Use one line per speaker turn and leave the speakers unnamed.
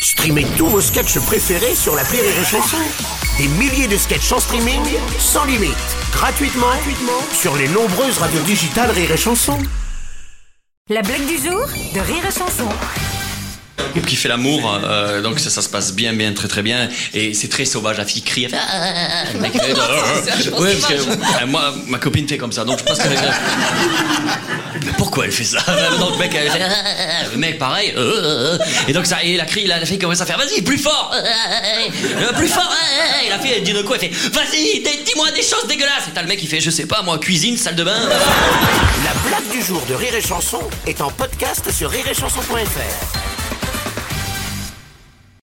Streamez tous vos sketchs préférés sur l'appli Rire et Chanson. Des milliers de sketchs en streaming, sans limite, gratuitement sur les nombreuses radios digitales Rire et Chanson.
La blague du jour de Rire et Chanson.
Couple qui fait l'amour, donc ça se passe bien, très bien, et c'est très sauvage. La fille crie, elle fait, le mec fait, ouais, parce que moi, ma copine fait comme ça, donc je pense que mais pourquoi elle fait ça? Donc le mec, elle fait, le mec pareil, et donc ça, et la fille commence à faire, vas-y, plus fort, plus fort, et la fille elle dit de quoi, elle fait, vas-y, dis-moi des choses dégueulasses, et t'as le mec qui fait, je sais pas, moi, cuisine, salle de bain.
La blague du jour de Rire et Chanson est en podcast sur rireetchanson.fr.